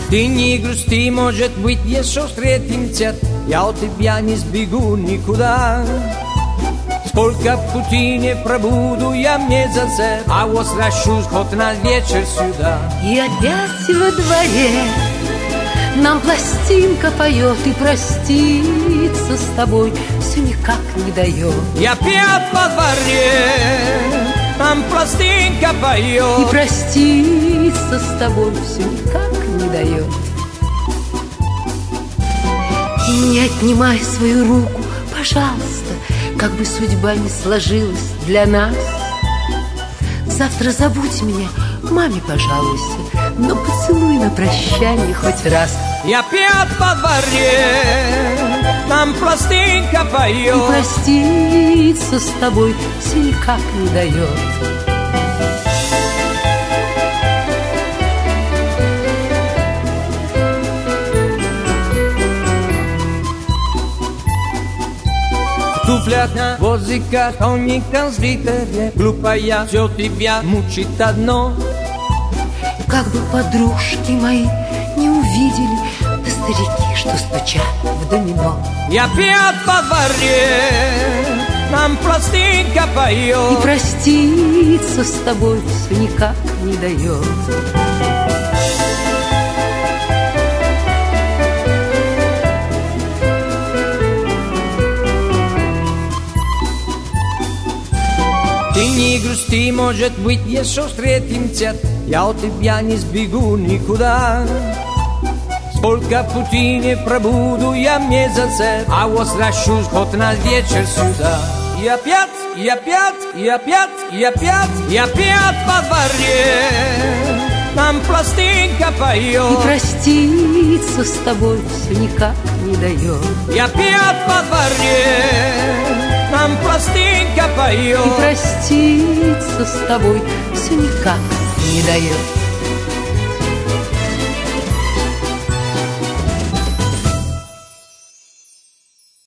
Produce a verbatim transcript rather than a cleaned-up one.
Ты не грусти, может быть, еще встретимся. Я от тебя не сбегу никуда. Сколько пути не пробуду я месяцев, а возвращусь хоть на вечер сюда. И опять во дворе нам пластинка поет, и проститься с тобой все никак не дает. И опять во дворе нам пластинка поет, и проститься с тобой все никак не дает. И не отнимай свою руку, пожалуйста, как бы судьба не сложилась для нас. Завтра забудь меня, маме пожалуйся, но поцелуй на прощание хоть раз. И опять во дворе нам пластинка поет, и проститься с тобой все никак не дает. В туфлях на возиках, тониках с глиттере, глупая, все тебя мучит одно. Как бы подружки мои не увидели, да старики, что стучат в домино. И опять во дворе нам пластинка поет, и проститься с тобой все никак не дает. Ты не грусти, может быть, еще встретимся. Я от тебя не сбегу никуда. Сколько пути не пробуду я месяцев, а возвращусь хоть на вечер сюда. И опять, и опять, и опять, и опять, и опять во дворе нам пластинка поет, и проститься с тобой все никак не дает. И опять во дворе нам пластинка поет, и проститься с тобой все никак не дает.